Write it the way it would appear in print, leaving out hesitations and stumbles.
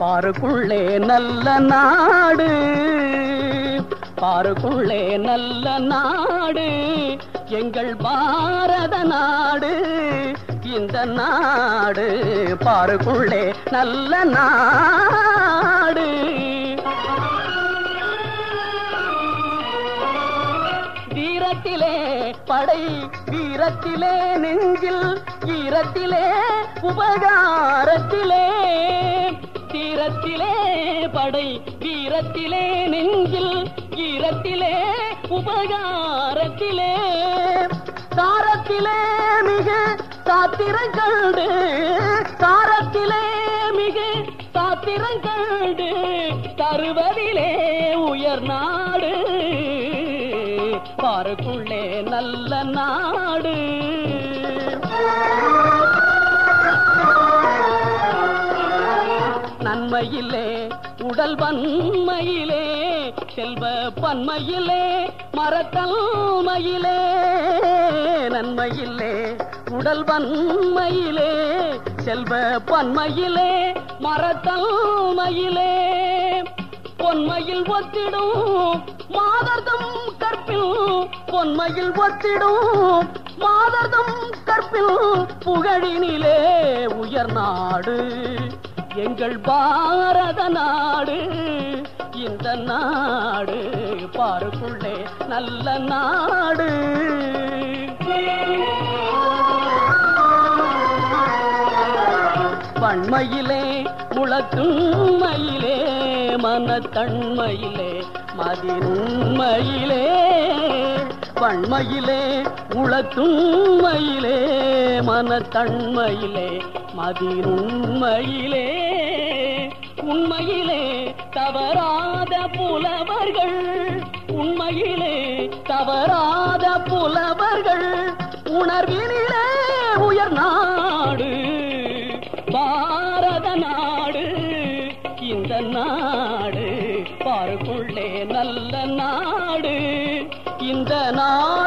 பாருக்குள்ளே நல்ல நாடு, பாருக்குள்ளே நல்ல நாடு எங்கள் பாரத நாடு. இந்த நாடு பாருக்குள்ளே நல்ல நாடு. வீரத்திலே படை, வீரத்திலே நெஞ்சில், ஈரத்திலே உபகாரத்திலே. தீரத்திலே படை, வீரத்திலே நெஞ்சில், ஈரத்திலே உபகாரத்திலே. தாரத்திலே மிக சாத்திரங்கண்டு, தாரத்திலே மிக சாத்திரங்கண்டு தருவதிலே உயர் நாடு. பாருக்குள்ளே நல்ல நாடு. நன்மையிலே உடல் வன்மையிலே, செல்வ பன்மையிலே மரத்தன்மையிலே. நன்மையிலே உடல் வன்மையிலே, செல்வ பன்மையிலே மரத்தன்மையிலே. பொன்மையில் ஒத்திடும் மாதர்தம் கற்பில், பொன்மையில் ஒத்திடும் மாதர்தம் கற்பில் புகழினிலே உயர் நாடு எங்கள் பாரத நாடு. இந்த நாடு பாருக்குள்ளே நல்ல நாடு. வன்மையிலே முழக்குண்மையிலே, மனத்தன்மையிலே மதினுண்மையிலே. வன்மையிலே உளத்துண்மையிலே, மனத்தன்மையிலே மதினுண்மையிலே. உண்மையிலே தவறாத புலவர்கள், உண்மையிலே தவறாத புலவர்கள் உணர்வினிலே உயர் நாடு பாரத நாடு. இந்த நாடு பாருக்குள்ளே நல்ல நாடு. இந்த நாடு